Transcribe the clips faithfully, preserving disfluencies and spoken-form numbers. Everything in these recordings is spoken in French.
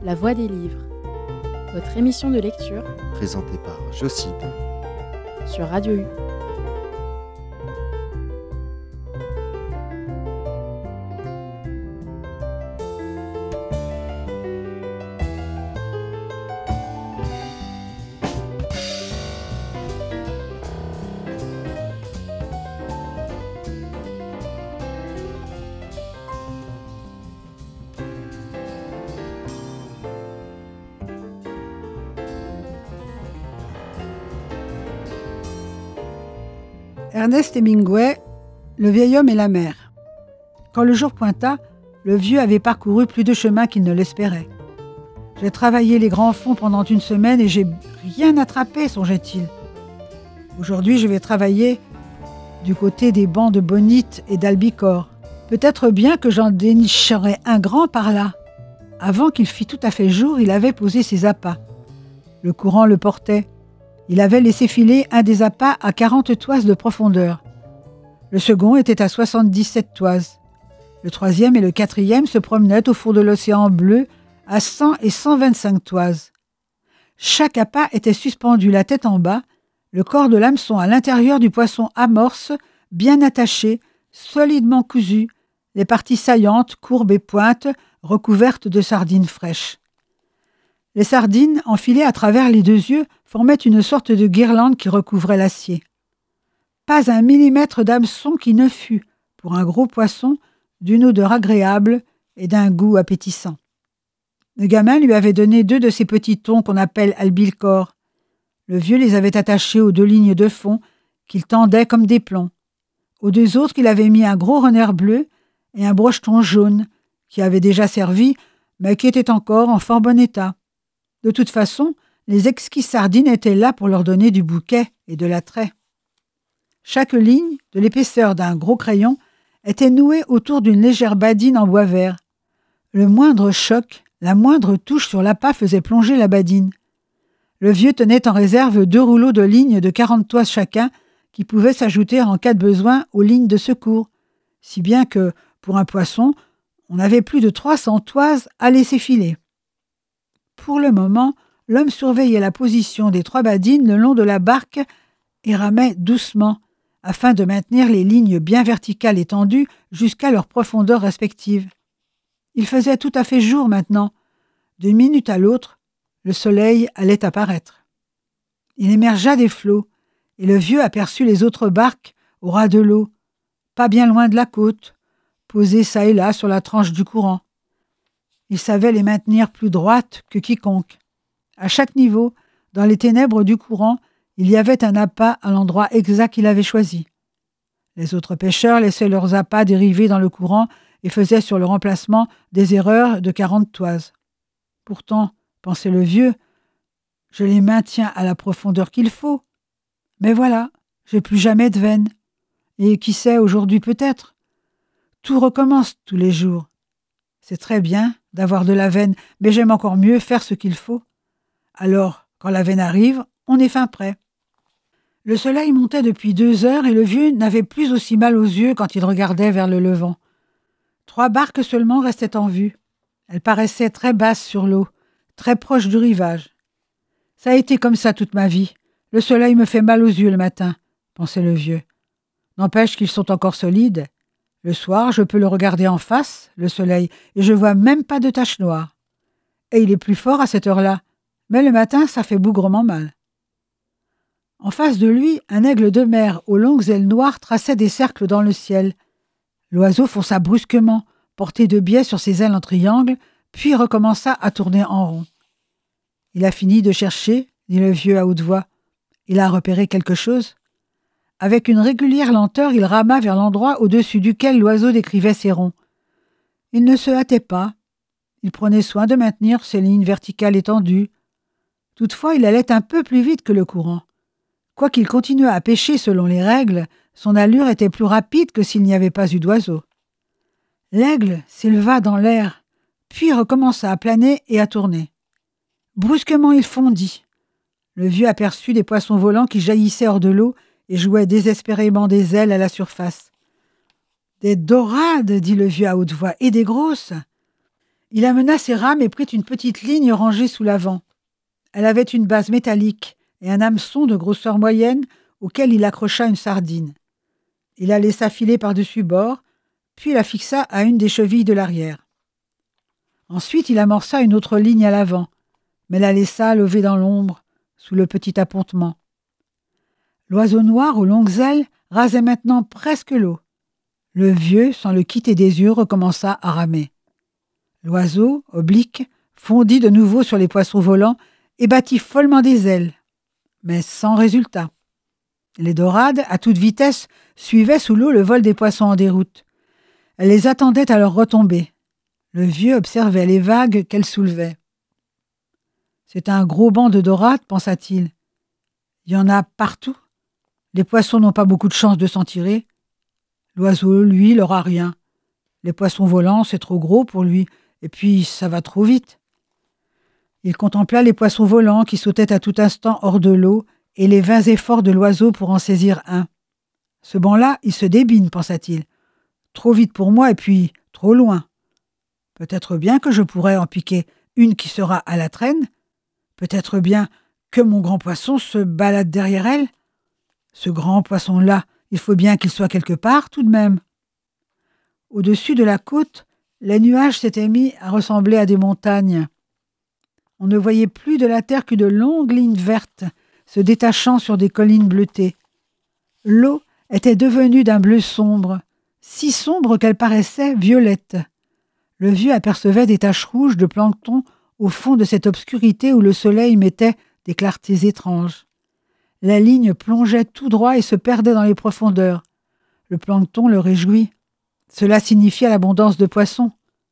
La Voix des livres, votre émission de lecture Présentée par Jocelyne sur Radio U. Ernest Hemingway, Le vieil homme et la mer. Quand le jour pointa, le vieux avait parcouru plus de chemin qu'il ne l'espérait. « J'ai travaillé les grands fonds pendant une semaine et j'ai rien attrapé, songeait-il. Aujourd'hui, je vais travailler du côté des bancs de bonite et d'albicore. Peut-être bien que j'en dénicherai un grand par là. » Avant qu'il fît tout à fait jour, il avait posé ses appâts. Le courant le portait. Il avait laissé filer un des appâts à quarante toises de profondeur. Le second était à soixante-dix-sept toises. Le troisième et le quatrième se promenaient au fond de l'océan bleu à cent et cent vingt-cinq toises. Chaque appât était suspendu la tête en bas, le corps de l'hameçon à l'intérieur du poisson amorce, bien attaché, solidement cousu, les parties saillantes, courbes et pointes, recouvertes de sardines fraîches. Les sardines, enfilées à travers les deux yeux, formaient une sorte de guirlande qui recouvrait l'acier. Pas un millimètre d'hameçon qui ne fût, pour un gros poisson, d'une odeur agréable et d'un goût appétissant. Le gamin lui avait donné deux de ces petits thons qu'on appelle albilcore. Le vieux les avait attachés aux deux lignes de fond qu'il tendait comme des plombs. Aux deux autres, il avait mis un gros renard bleu et un brocheton jaune, qui avait déjà servi, mais qui était encore en fort bon état. De toute façon, les exquises sardines étaient là pour leur donner du bouquet et de l'attrait. Chaque ligne, de l'épaisseur d'un gros crayon, était nouée autour d'une légère badine en bois vert. Le moindre choc, la moindre touche sur l'appât faisait plonger la badine. Le vieux tenait en réserve deux rouleaux de lignes de quarante toises chacun qui pouvaient s'ajouter en cas de besoin aux lignes de secours, si bien que, pour un poisson, on avait plus de trois cents toises à laisser filer. Pour le moment, l'homme surveillait la position des trois badines le long de la barque et ramait doucement, afin de maintenir les lignes bien verticales et tendues jusqu'à leur profondeur respective. Il faisait tout à fait jour maintenant. D'une minute à l'autre, le soleil allait apparaître. Il émergea des flots, et le vieux aperçut les autres barques au ras de l'eau, pas bien loin de la côte, posées çà et là sur la tranche du courant. Il savait les maintenir plus droites que quiconque. À chaque niveau, dans les ténèbres du courant, il y avait un appât à l'endroit exact qu'il avait choisi. Les autres pêcheurs laissaient leurs appâts dériver dans le courant et faisaient sur le remplacement des erreurs de quarante toises. Pourtant, pensait le vieux, je les maintiens à la profondeur qu'il faut. Mais voilà, j'ai plus jamais de veine. Et qui sait, aujourd'hui peut-être. Tout recommence tous les jours. C'est très bien d'avoir de la veine, mais j'aime encore mieux faire ce qu'il faut. Alors, quand la veine arrive, on est fin prêt. Le soleil montait depuis deux heures et le vieux n'avait plus aussi mal aux yeux quand il regardait vers le levant. Trois barques seulement restaient en vue. Elles paraissaient très basses sur l'eau, très proches du rivage. « Ça a été comme ça toute ma vie. Le soleil me fait mal aux yeux le matin, » pensait le vieux. « N'empêche qu'ils sont encore solides. Le soir, je peux le regarder en face, le soleil, et je vois même pas de taches noires. Et il est plus fort à cette heure-là, mais le matin, ça fait bougrement mal. » En face de lui, un aigle de mer aux longues ailes noires traçait des cercles dans le ciel. L'oiseau fonça brusquement, porté de biais sur ses ailes en triangle, puis recommença à tourner en rond. « Il a fini de chercher, » dit le vieux à haute voix. « Il a repéré quelque chose. » Avec une régulière lenteur, il rama vers l'endroit au-dessus duquel l'oiseau décrivait ses ronds. Il ne se hâtait pas. Il prenait soin de maintenir ses lignes verticales étendues. Toutefois, il allait un peu plus vite que le courant. Quoiqu'il continuât à pêcher selon les règles, son allure était plus rapide que s'il n'y avait pas eu d'oiseau. L'aigle s'éleva dans l'air, puis recommença à planer et à tourner. Brusquement, il fondit. Le vieux aperçut des poissons volants qui jaillissaient hors de l'eau et jouaient désespérément des ailes à la surface. « Des dorades !» dit le vieux à haute voix, « et des grosses !» Il amena ses rames et prit une petite ligne rangée sous l'avant. Elle avait une base métallique et un hameçon de grosseur moyenne auquel il accrocha une sardine. Il la laissa filer par-dessus bord, puis la fixa à une des chevilles de l'arrière. Ensuite, il amorça une autre ligne à l'avant, mais la laissa lever dans l'ombre, sous le petit appontement. L'oiseau noir aux longues ailes rasait maintenant presque l'eau. Le vieux, sans le quitter des yeux, recommença à ramer. L'oiseau, oblique, fondit de nouveau sur les poissons volants et battit follement des ailes, mais sans résultat. Les dorades, à toute vitesse, suivaient sous l'eau le vol des poissons en déroute. Elles les attendaient à leur retombée. Le vieux observait les vagues qu'elles soulevaient. « C'est un gros banc de dorades, pensa-t-il. Il y en a partout. Les poissons n'ont pas beaucoup de chance de s'en tirer. L'oiseau, lui, n'aura rien. Les poissons volants, c'est trop gros pour lui, et puis ça va trop vite. » Il contempla les poissons volants qui sautaient à tout instant hors de l'eau et les vains efforts de l'oiseau pour en saisir un. « Ce banc-là, il se débine, pensa-t-il. Trop vite pour moi et puis trop loin. Peut-être bien que je pourrais en piquer une qui sera à la traîne. Peut-être bien que mon grand poisson se balade derrière elle. Ce grand poisson-là, il faut bien qu'il soit quelque part tout de même. » Au-dessus de la côte, les nuages s'étaient mis à ressembler à des montagnes. On ne voyait plus de la terre que de longues lignes vertes se détachant sur des collines bleutées. L'eau était devenue d'un bleu sombre, si sombre qu'elle paraissait violette. Le vieux apercevait des taches rouges de plancton au fond de cette obscurité où le soleil mettait des clartés étranges. La ligne plongeait tout droit et se perdait dans les profondeurs. Le plancton le réjouit. Cela signifiait l'abondance de poissons.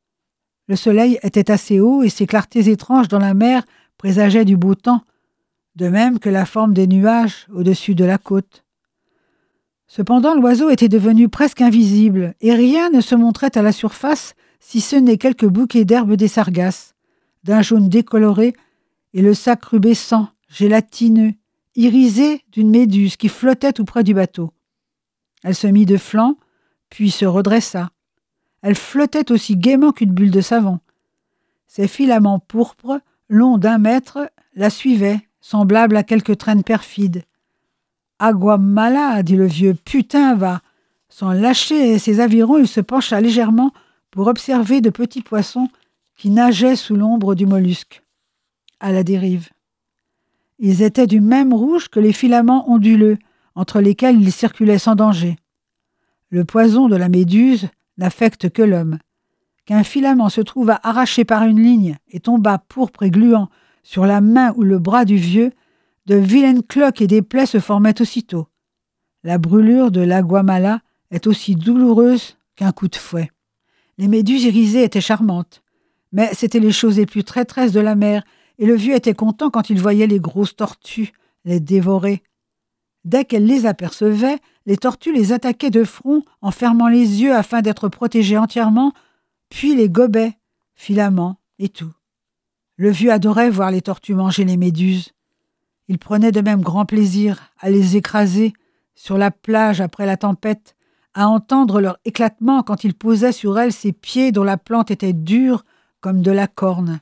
Le soleil était assez haut et ses clartés étranges dans la mer présageaient du beau temps, de même que la forme des nuages au-dessus de la côte. Cependant, l'oiseau était devenu presque invisible et rien ne se montrait à la surface si ce n'est quelques bouquets d'herbes des sargasses, d'un jaune décoloré, et le sac rubescent, gélatineux, irisé d'une méduse qui flottait tout près du bateau. Elle se mit de flanc, puis se redressa. Elle flottait aussi gaiement qu'une bulle de savon. Ses filaments pourpres, longs d'un mètre, la suivaient, semblables à quelques traînes perfides. « Aguamala » dit le vieux, « putain va !» Sans lâcher ses avirons, il se pencha légèrement pour observer de petits poissons qui nageaient sous l'ombre du mollusque, à la dérive. Ils étaient du même rouge que les filaments onduleux, entre lesquels ils circulaient sans danger. Le poison de la méduse n'affecte que l'homme. Qu'un filament se trouva arraché par une ligne et tomba pourpre et gluant sur la main ou le bras du vieux, de vilaines cloques et des plaies se formaient aussitôt. La brûlure de l'aguamala est aussi douloureuse qu'un coup de fouet. Les méduses irisées étaient charmantes, mais c'étaient les choses les plus traîtresses de la mer, et le vieux était content quand il voyait les grosses tortues les dévorer. Dès qu'elles les apercevaient, les tortues les attaquaient de front en fermant les yeux afin d'être protégées entièrement, puis les gobaient, filaments et tout. Le vieux adorait voir les tortues manger les méduses. Il prenait de même grand plaisir à les écraser sur la plage après la tempête, à entendre leur éclatement quand il posait sur elles ses pieds dont la plante était dure comme de la corne.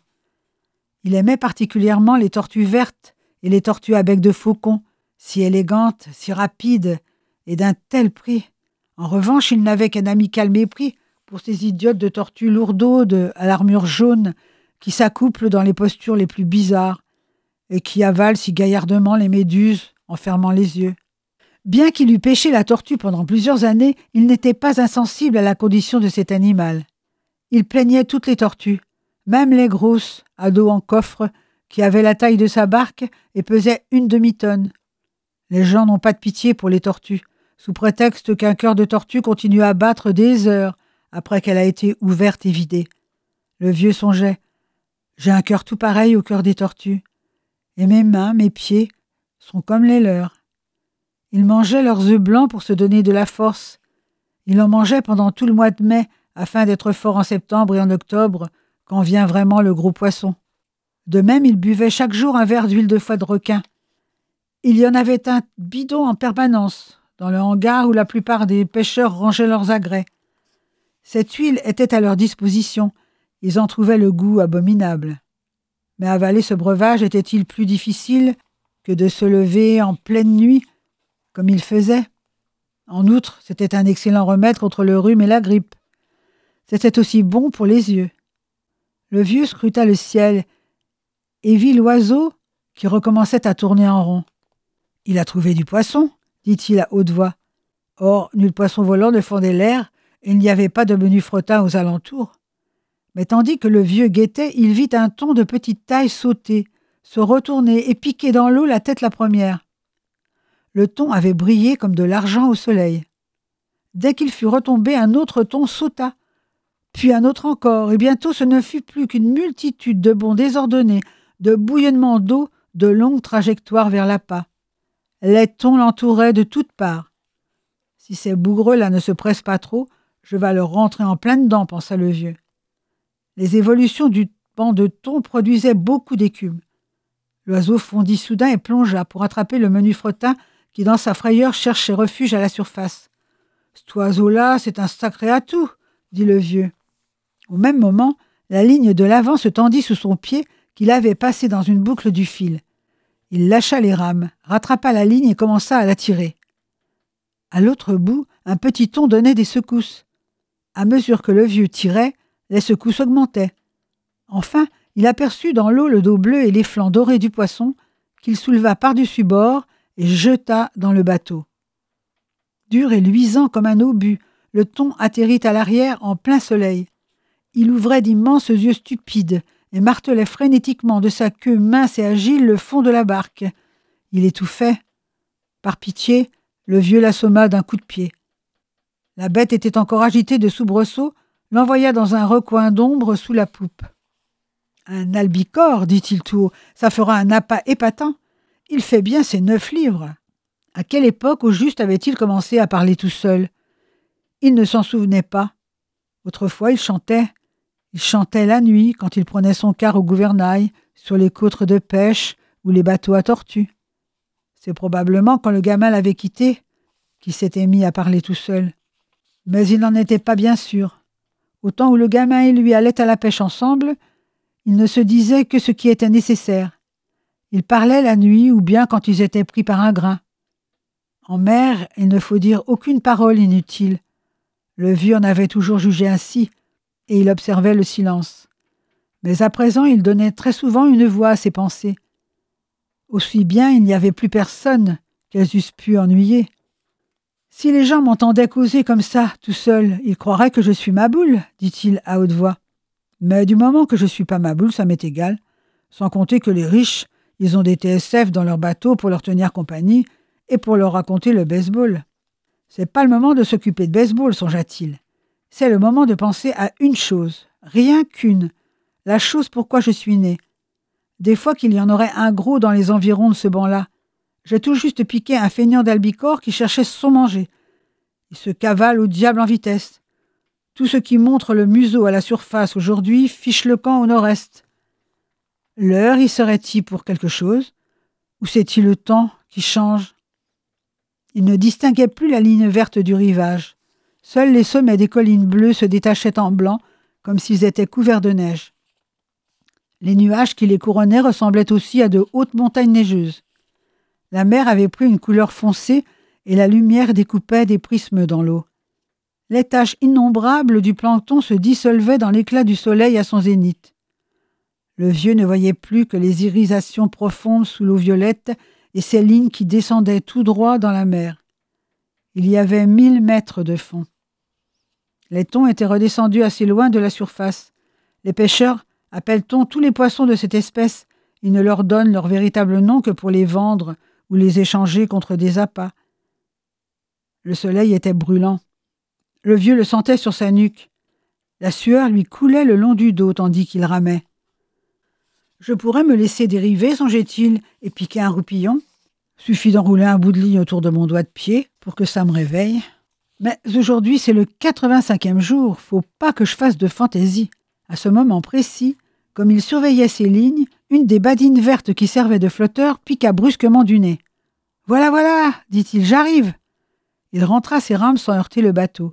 Il aimait particulièrement les tortues vertes et les tortues à bec de faucon, si élégantes, si rapides et d'un tel prix. En revanche, il n'avait qu'un amical mépris pour ces idiotes de tortues lourdaudes à l'armure jaune qui s'accouplent dans les postures les plus bizarres et qui avalent si gaillardement les méduses en fermant les yeux. Bien qu'il eût pêché la tortue pendant plusieurs années, il n'était pas insensible à la condition de cet animal. Il plaignait toutes les tortues, même les grosses, à dos en coffre, qui avaient la taille de sa barque et pesaient une demi-tonne. Les gens n'ont pas de pitié pour les tortues, sous prétexte qu'un cœur de tortue continue à battre des heures après qu'elle a été ouverte et vidée. Le vieux songeait. « J'ai un cœur tout pareil au cœur des tortues, et mes mains, mes pieds, sont comme les leurs. » Ils mangeaient leurs œufs blancs pour se donner de la force. Ils en mangeaient pendant tout le mois de mai, afin d'être forts en septembre et en octobre, quand vient vraiment le gros poisson. De même, ils buvaient chaque jour un verre d'huile de foie de requin. Il y en avait un bidon en permanence, dans le hangar où la plupart des pêcheurs rangeaient leurs agrès. Cette huile était à leur disposition, ils en trouvaient le goût abominable. Mais avaler ce breuvage était-il plus difficile que de se lever en pleine nuit, comme il faisait? En outre, c'était un excellent remède contre le rhume et la grippe. C'était aussi bon pour les yeux. Le vieux scruta le ciel et vit l'oiseau qui recommençait à tourner en rond. « Il a trouvé du poisson, » dit-il à haute voix. Or, nul poisson volant ne fendait l'air et il n'y avait pas de menu fretin aux alentours. Mais tandis que le vieux guettait, il vit un thon de petite taille sauter, se retourner et piquer dans l'eau la tête la première. Le thon avait brillé comme de l'argent au soleil. Dès qu'il fut retombé, un autre thon sauta, puis un autre encore, et bientôt ce ne fut plus qu'une multitude de bonds désordonnés, de bouillonnements d'eau, de longues trajectoires vers l'appât. Les thons l'entouraient de toutes parts. « Si ces bougreux-là ne se pressent pas trop, je vais leur rentrer en plein dedans, » pensa le vieux. Les évolutions du banc de thon produisaient beaucoup d'écume. L'oiseau fondit soudain et plongea pour attraper le menu fretin qui, dans sa frayeur, cherchait refuge à la surface. « Cet oiseau-là, c'est un sacré atout, » dit le vieux. Au même moment, la ligne de l'avant se tendit sous son pied qu'il avait passé dans une boucle du fil. Il lâcha les rames, rattrapa la ligne et commença à la tirer. À l'autre bout, un petit thon donnait des secousses. À mesure que le vieux tirait, les secousses augmentaient. Enfin, il aperçut dans l'eau le dos bleu et les flancs dorés du poisson qu'il souleva par-dessus bord et jeta dans le bateau. Dur et luisant comme un obus, le thon atterrit à l'arrière en plein soleil. Il ouvrait d'immenses yeux stupides et martelait frénétiquement de sa queue mince et agile le fond de la barque. Il étouffait. Par pitié, le vieux l'assomma d'un coup de pied. La bête était encore agitée de soubresauts, l'envoya dans un recoin d'ombre sous la poupe. « Un albicore, dit-il tout haut, ça fera un appât épatant. Il fait bien ses neuf livres. » À quelle époque, au juste, avait-il commencé à parler tout seul? Il ne s'en souvenait pas. Autrefois, il chantait. Il chantait la nuit, quand il prenait son quart au gouvernail, sur les côtes de pêche ou les bateaux à tortue. C'est probablement quand le gamin l'avait quitté qu'il s'était mis à parler tout seul. Mais il n'en était pas bien sûr. Au temps où le gamin et lui allaient à la pêche ensemble, ils ne se disaient que ce qui était nécessaire. Ils parlaient la nuit ou bien quand ils étaient pris par un grain. En mer, il ne faut dire aucune parole inutile. Le vieux en avait toujours jugé ainsi, et il observait le silence. Mais à présent, il donnait très souvent une voix à ses pensées. Aussi bien il n'y avait plus personne qu'elles eussent pu ennuyer. Si les gens m'entendaient causer comme ça, tout seul, ils croiraient que je suis ma boule, dit-il à haute voix. Mais du moment que je suis pas ma boule, ça m'est égal. Sans compter que les riches, ils ont des T S F dans leur bateau pour leur tenir compagnie et pour leur raconter le baseball. C'est pas le moment de s'occuper de baseball, songea-t-il. C'est le moment de penser à une chose, rien qu'une, la chose pourquoi je suis né. Des fois qu'il y en aurait un gros dans les environs de ce banc-là. J'ai tout juste piqué un feignant d'albicore qui cherchait son manger. Il se cavale au diable en vitesse. Tout ce qui montre le museau à la surface aujourd'hui fiche le camp au nord-est. L'heure y serait-il pour quelque chose? Ou c'est-il le temps qui change? Il ne distinguait plus la ligne verte du rivage. Seuls les sommets des collines bleues se détachaient en blanc, comme s'ils étaient couverts de neige. Les nuages qui les couronnaient ressemblaient aussi à de hautes montagnes neigeuses. La mer avait pris une couleur foncée et la lumière découpait des prismes dans l'eau. Les taches innombrables du plancton se dissolvaient dans l'éclat du soleil à son zénith. Le vieux ne voyait plus que les irisations profondes sous l'eau violette et ces lignes qui descendaient tout droit dans la mer. Il y avait mille mètres de fond. Les thons étaient redescendus assez loin de la surface. Les pêcheurs appelle-t-on tous les poissons de cette espèce? Ils ne leur donnent leur véritable nom que pour les vendre ou les échanger contre des appâts. Le soleil était brûlant. Le vieux le sentait sur sa nuque. La sueur lui coulait le long du dos tandis qu'il ramait. « Je pourrais me laisser dériver, songeait-il, et piquer un roupillon. Suffit d'enrouler un bout de ligne autour de mon doigt de pied pour que ça me réveille. Mais aujourd'hui, c'est le quatre-vingt-cinquième jour, faut pas que je fasse de fantaisie. » À ce moment précis, comme il surveillait ces lignes, une des badines vertes qui servait de flotteur piqua brusquement du nez. « Voilà, voilà !» dit-il, « j'arrive !» Il rentra ses rames sans heurter le bateau.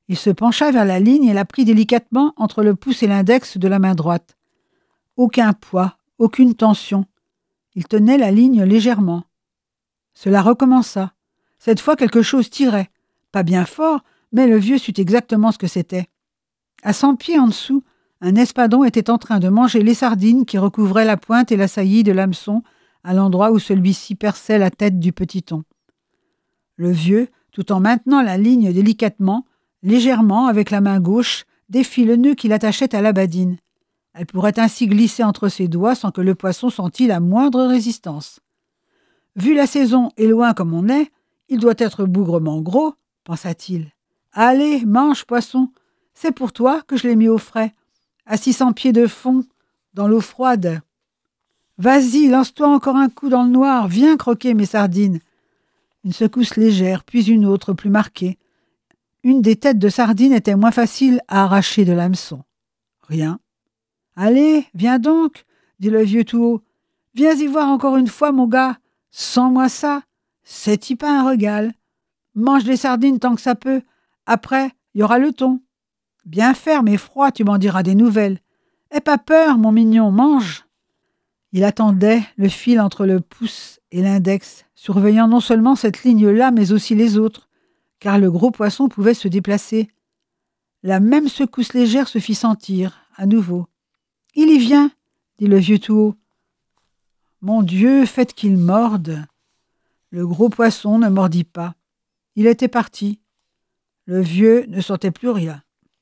Il se pencha vers la ligne et la prit délicatement entre le pouce et l'index de la main droite. Aucun poids, aucune tension. Il tenait la ligne légèrement. Cela recommença. Cette fois, quelque chose tirait. Pas bien fort, mais le vieux sut exactement ce que c'était. À cent pieds en dessous, un espadon était en train de manger les sardines qui recouvraient la pointe et la saillie de l'hameçon à l'endroit où celui-ci perçait la tête du petit thon. Le vieux, tout en maintenant la ligne délicatement, légèrement avec la main gauche, défit le nœud qui l'attachait à la badine. Elle pourrait ainsi glisser entre ses doigts sans que le poisson sentît la moindre résistance. Vu la saison et loin comme on est, il doit être bougrement gros, pensa-t-il. Allez, mange, poisson, c'est pour toi que je l'ai mis au frais, à six cents pieds de fond, dans l'eau froide. Vas-y, lance-toi encore un coup dans le noir, viens croquer mes sardines. Une secousse légère, puis une autre plus marquée. Une des têtes de sardines était moins facile à arracher de l'hameçon. Rien. Allez, viens donc, dit le vieux tout haut. Viens y voir encore une fois, mon gars. Sens-moi ça. C'est-y pas un régal. Mange des sardines tant que ça peut. Après, il y aura le thon. Bien ferme et froid, tu m'en diras des nouvelles. Aie pas peur, mon mignon, mange. Il attendait, le fil entre le pouce et l'index, surveillant non seulement cette ligne-là, mais aussi les autres, car le gros poisson pouvait se déplacer. La même secousse légère se fit sentir, à nouveau. « Il y vient !» dit le vieux tout haut. « Mon Dieu, faites qu'il morde !» Le gros poisson ne mordit pas. Il était parti. Le vieux ne sentait plus rien.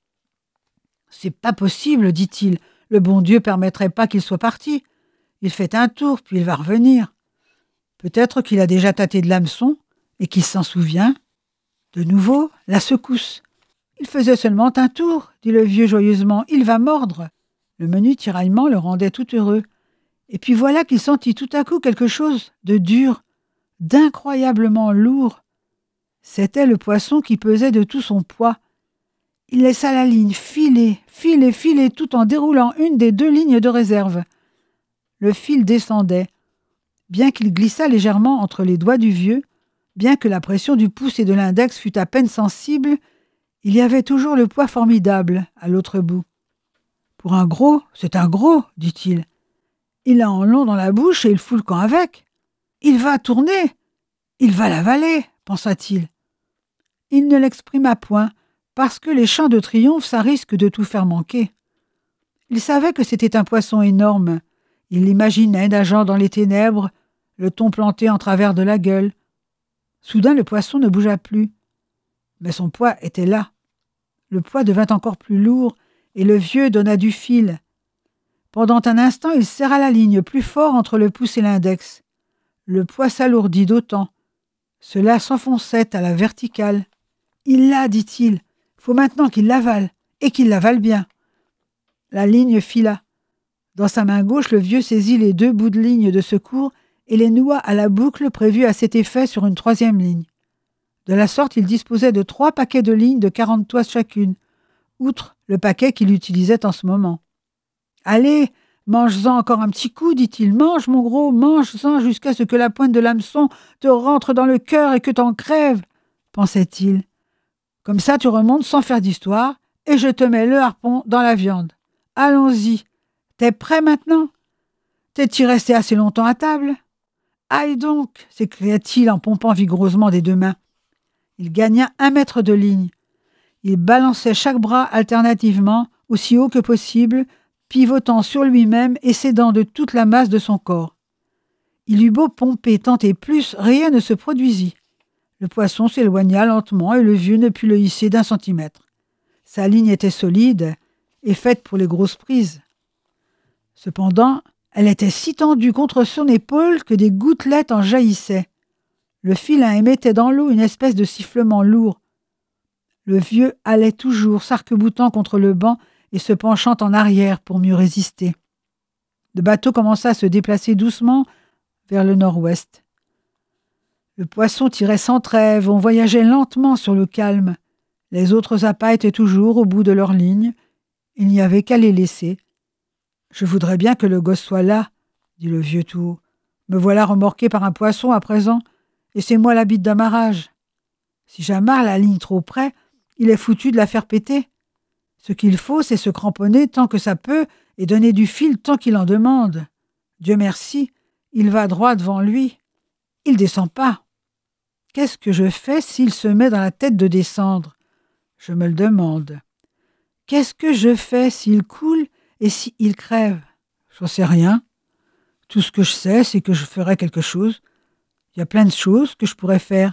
« C'est pas possible, dit-il. Le bon Dieu permettrait pas qu'il soit parti. Il fait un tour, puis il va revenir. Peut-être qu'il a déjà tâté de l'hameçon et qu'il s'en souvient. De nouveau, la secousse. Il faisait seulement un tour, dit le vieux joyeusement. Il va mordre. Le menu tiraillement le rendait tout heureux. Et puis voilà qu'il sentit tout à coup quelque chose de dur, d'incroyablement lourd. C'était le poisson qui pesait de tout son poids. Il laissa la ligne filer, filer, filer, tout en déroulant une des deux lignes de réserve. Le fil descendait. Bien qu'il glissât légèrement entre les doigts du vieux, bien que la pression du pouce et de l'index fût à peine sensible, il y avait toujours le poids formidable à l'autre bout. « Pour un gros, c'est un gros, dit-il. Il a en long dans la bouche et il fout le camp avec. Il va tourner, il va l'avaler, pensa-t-il. Il ne l'exprima point, parce que les chants de triomphe, ça risque de tout faire manquer. Il savait que c'était un poisson énorme. Il l'imaginait nageant dans les ténèbres, le thon planté en travers de la gueule. Soudain, le poisson ne bougea plus. Mais son poids était là. Le poids devint encore plus lourd, et le vieux donna du fil. Pendant un instant, il serra la ligne plus fort entre le pouce et l'index. Le poids s'alourdit d'autant. Cela s'enfonçait à la verticale. « Il l'a, dit-il. Faut maintenant qu'il l'avale, et qu'il l'avale bien. » La ligne fila. Dans sa main gauche, le vieux saisit les deux bouts de ligne de secours et les noua à la boucle prévue à cet effet sur une troisième ligne. De la sorte, il disposait de trois paquets de lignes de quarante toises chacune, outre le paquet qu'il utilisait en ce moment. « Allez, mange-en encore un petit coup, dit-il. Mange, mon gros, mange-en jusqu'à ce que la pointe de l'hameçon te rentre dans le cœur et que t'en crèves, pensait-il. Comme ça, tu remontes sans faire d'histoire et je te mets le harpon dans la viande. Allons-y. T'es prêt maintenant? T'es-tu resté assez longtemps à table? Aïe donc, s'écria-t-il en pompant vigoureusement des deux mains. Il gagna un mètre de ligne. Il balançait chaque bras alternativement, aussi haut que possible, pivotant sur lui-même et s'aidant de toute la masse de son corps. Il eut beau pomper tant et plus, rien ne se produisit. Le poisson s'éloigna lentement et le vieux ne put le hisser d'un centimètre. Sa ligne était solide et faite pour les grosses prises. Cependant, elle était si tendue contre son épaule que des gouttelettes en jaillissaient. Le filin émettait dans l'eau une espèce de sifflement lourd. Le vieux allait toujours, s'arc-boutant contre le banc et se penchant en arrière pour mieux résister. Le bateau commença à se déplacer doucement vers le nord-ouest. Le poisson tirait sans trêve, on voyageait lentement sur le calme. Les autres appâts étaient toujours au bout de leur ligne. Il n'y avait qu'à les laisser. « Je voudrais bien que le gosse soit là, » dit le vieux tout haut. « Me voilà remorqué par un poisson à présent, et c'est moi la bite d'amarrage. Si j'amarre la ligne trop près, Il est foutu de la faire péter. Ce qu'il faut, c'est se cramponner tant que ça peut et donner du fil tant qu'il en demande. Dieu merci, il va droit devant lui. Il descend pas. Qu'est-ce que je fais s'il se met dans la tête de descendre? Je me le demande. Qu'est-ce que je fais s'il coule et s'il crève? J'en sais rien. Tout ce que je sais, c'est que je ferai quelque chose. Il y a plein de choses que je pourrais faire.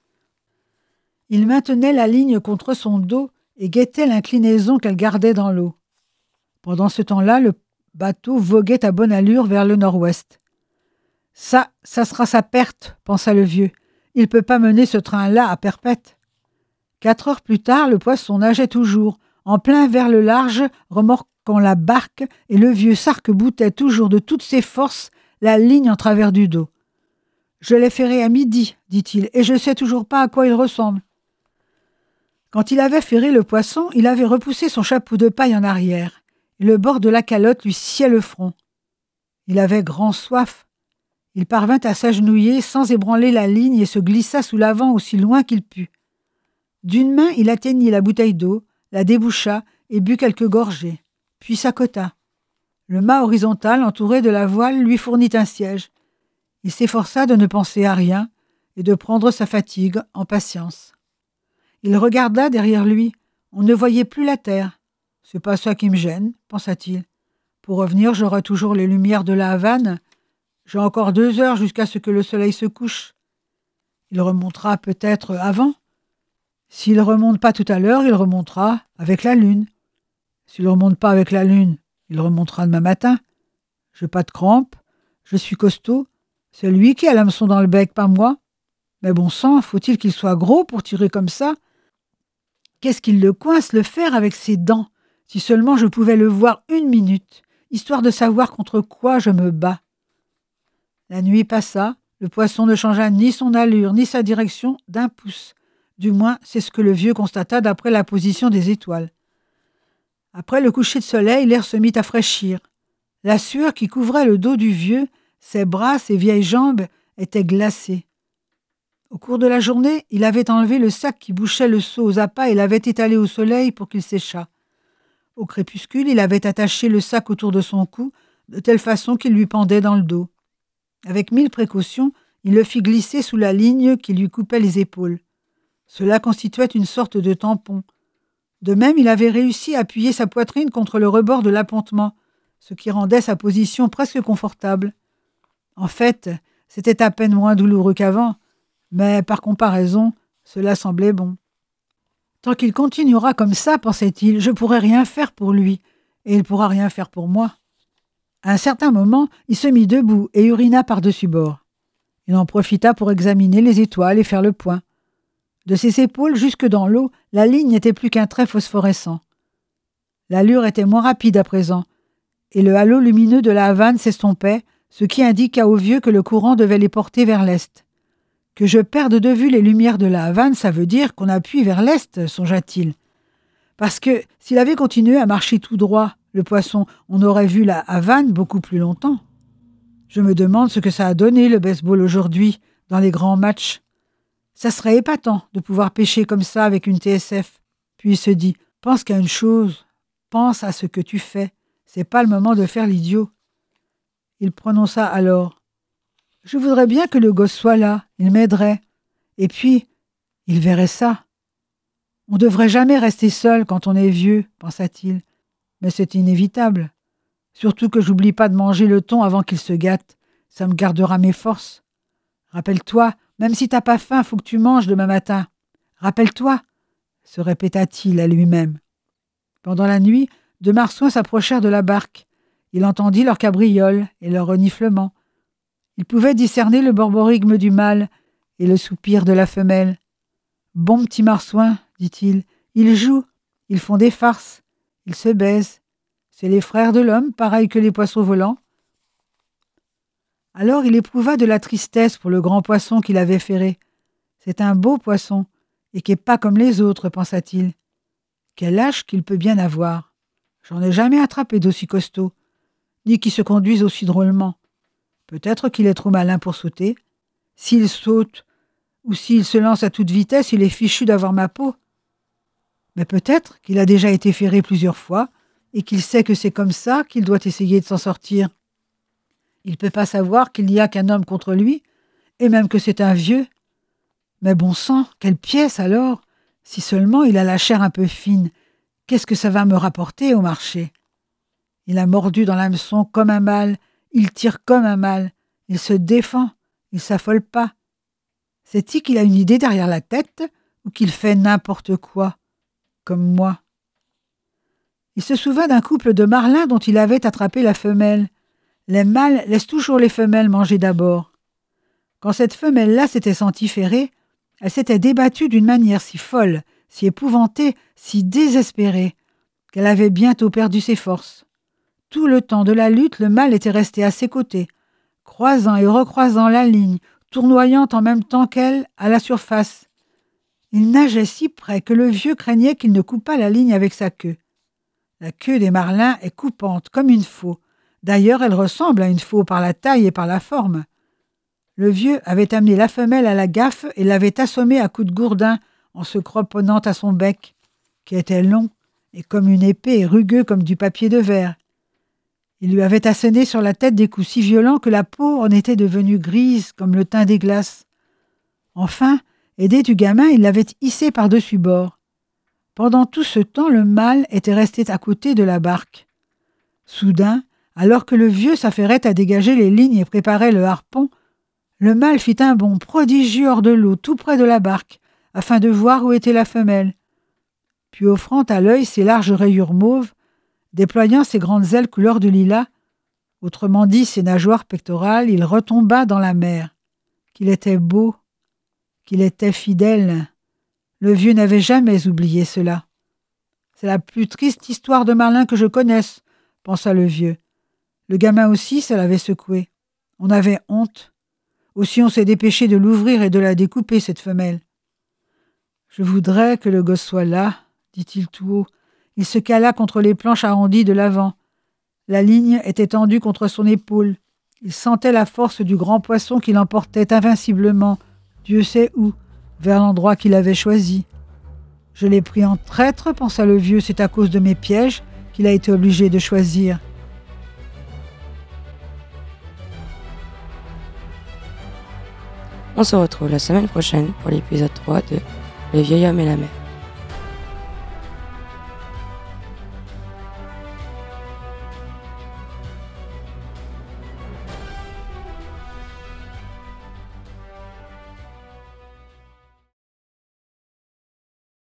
Il maintenait la ligne contre son dos et guettait l'inclinaison qu'elle gardait dans l'eau. Pendant ce temps-là, le bateau voguait à bonne allure vers le nord-ouest. « Ça, ça sera sa perte, » pensa le vieux. « Il ne peut pas mener ce train-là à perpète. » Quatre heures plus tard, le poisson nageait toujours, en plein vers le large, remorquant la barque, et le vieux s'arc-boutait toujours de toutes ses forces la ligne en travers du dos. « Je l'ai ferré à midi, » dit-il, « et je ne sais toujours pas à quoi il ressemble. » Quand il avait ferré le poisson, il avait repoussé son chapeau de paille en arrière, et le bord de la calotte lui sciait le front. Il avait grand soif. Il parvint à s'agenouiller sans ébranler la ligne et se glissa sous l'avant aussi loin qu'il put. D'une main, il atteignit la bouteille d'eau, la déboucha et but quelques gorgées, puis s'accota. Le mât horizontal, entouré de la voile, lui fournit un siège. Il s'efforça de ne penser à rien et de prendre sa fatigue en patience. Il regarda derrière lui. On ne voyait plus la terre. « C'est pas ça qui me gêne, » pensa-t-il. « Pour revenir, j'aurai toujours les lumières de la Havane. J'ai encore deux heures jusqu'à ce que le soleil se couche. Il remontera peut-être avant. S'il ne remonte pas tout à l'heure, il remontera avec la lune. S'il ne remonte pas avec la lune, il remontera demain matin. Je n'ai pas de crampes, je suis costaud. C'est lui qui a l'hameçon dans le bec, pas moi. Mais bon sang, faut-il qu'il soit gros pour tirer comme ça? Qu'est-ce qu'il le coince le fer avec ses dents? Si seulement je pouvais le voir une minute, histoire de savoir contre quoi je me bats. » La nuit passa, le poisson ne changea ni son allure ni sa direction d'un pouce. Du moins, c'est ce que le vieux constata d'après la position des étoiles. Après le coucher de soleil, l'air se mit à fraîchir. La sueur qui couvrait le dos du vieux, ses bras, ses vieilles jambes, était glacée. Au cours de la journée, il avait enlevé le sac qui bouchait le seau aux appâts et l'avait étalé au soleil pour qu'il séchât. Au crépuscule, il avait attaché le sac autour de son cou, de telle façon qu'il lui pendait dans le dos. Avec mille précautions, il le fit glisser sous la ligne qui lui coupait les épaules. Cela constituait une sorte de tampon. De même, il avait réussi à appuyer sa poitrine contre le rebord de l'appontement, ce qui rendait sa position presque confortable. En fait, c'était à peine moins douloureux qu'avant, mais par comparaison, cela semblait bon. Tant qu'il continuera comme ça, pensait-il, je pourrai rien faire pour lui, et il pourra rien faire pour moi. À un certain moment, il se mit debout et urina par-dessus bord. Il en profita pour examiner les étoiles et faire le point. De ses épaules jusque dans l'eau, la ligne n'était plus qu'un trait phosphorescent. L'allure était moins rapide à présent, et le halo lumineux de la Havane s'estompait, ce qui indiqua au vieux que le courant devait les porter vers l'est. Que je perde de vue les lumières de la Havane, ça veut dire qu'on appuie vers l'est, songea-t-il. Parce que s'il avait continué à marcher tout droit, le poisson, on aurait vu la Havane beaucoup plus longtemps. Je me demande ce que ça a donné, le baseball, aujourd'hui, dans les grands matchs. Ça serait épatant de pouvoir pêcher comme ça avec une T S F. Puis il se dit, pense qu'à une chose, pense à ce que tu fais. C'est pas le moment de faire l'idiot. Il prononça alors. Je voudrais bien que le gosse soit là, il m'aiderait. Et puis, il verrait ça. On ne devrait jamais rester seul quand on est vieux, pensa-t-il. Mais c'est inévitable. Surtout que j'oublie pas de manger le thon avant qu'il se gâte. Ça me gardera mes forces. Rappelle-toi, même si t'as pas faim, faut que tu manges demain matin. Rappelle-toi, se répéta-t-il à lui-même. Pendant la nuit, deux marsouins s'approchèrent de la barque. Il entendit leur cabriole et leur reniflement. Il pouvait discerner le borborigme du mâle et le soupir de la femelle. « Bon petit marsouin, dit-il, ils jouent, ils font des farces, ils se baisent. C'est les frères de l'homme, pareils que les poissons volants. » Alors il éprouva de la tristesse pour le grand poisson qu'il avait ferré. C'est un beau poisson, et qui n'est pas comme les autres, pensa-t-il. Quel âge qu'il peut bien avoir. J'en ai jamais attrapé d'aussi costaud, ni qui se conduise aussi drôlement. Peut-être qu'il est trop malin pour sauter. S'il saute, ou s'il se lance à toute vitesse, il est fichu d'avoir ma peau. Mais peut-être qu'il a déjà été ferré plusieurs fois et qu'il sait que c'est comme ça qu'il doit essayer de s'en sortir. Il ne peut pas savoir qu'il n'y a qu'un homme contre lui, et même que c'est un vieux. Mais bon sang, quelle pièce alors! Si seulement il a la chair un peu fine, qu'est-ce que ça va me rapporter au marché? Il a mordu dans l'hameçon comme un mâle, il tire comme un mâle, il se défend, il s'affole pas. C'est-il qu'il a une idée derrière la tête ou qu'il fait n'importe quoi, comme moi? Il se souvint d'un couple de marlins dont il avait attrapé la femelle. Les mâles laissent toujours les femelles manger d'abord. Quand cette femelle-là s'était sentie ferrée, elle s'était débattue d'une manière si folle, si épouvantée, si désespérée, qu'elle avait bientôt perdu ses forces. Tout le temps de la lutte, le mâle était resté à ses côtés, croisant et recroisant la ligne, tournoyant en même temps qu'elle à la surface. Il nageait si près que le vieux craignait qu'il ne coupât la ligne avec sa queue. La queue des marlins est coupante comme une faux. D'ailleurs, elle ressemble à une faux par la taille et par la forme. Le vieux avait amené la femelle à la gaffe et l'avait assommée à coups de gourdin en se cramponnant à son bec, qui était long et comme une épée et rugueux comme du papier de verre. Il lui avait asséné sur la tête des coups si violents que la peau en était devenue grise comme le teint des glaces. Enfin, aidé du gamin, il l'avait hissé par-dessus bord. Pendant tout ce temps, le mâle était resté à côté de la barque. Soudain, alors que le vieux s'affairait à dégager les lignes et préparait le harpon, le mâle fit un bond prodigieux hors de l'eau, tout près de la barque, afin de voir où était la femelle. Puis offrant à l'œil ses larges rayures mauves, déployant ses grandes ailes couleur de lilas, autrement dit ses nageoires pectorales, il retomba dans la mer. Qu'il était beau, qu'il était fidèle. Le vieux n'avait jamais oublié cela. C'est la plus triste histoire de marlin que je connaisse, pensa le vieux. Le gamin aussi, ça l'avait secoué. On avait honte. Aussi on s'est dépêché de l'ouvrir et de la découper, cette femelle. Je voudrais que le gosse soit là, dit-il tout haut. Il se cala contre les planches arrondies de l'avant. La ligne était tendue contre son épaule. Il sentait la force du grand poisson qui l'emportait invinciblement, Dieu sait où, vers l'endroit qu'il avait choisi. Je l'ai pris en traître, pensa le vieux, c'est à cause de mes pièges qu'il a été obligé de choisir. On se retrouve la semaine prochaine pour l'épisode trois de Le vieil homme et la mer.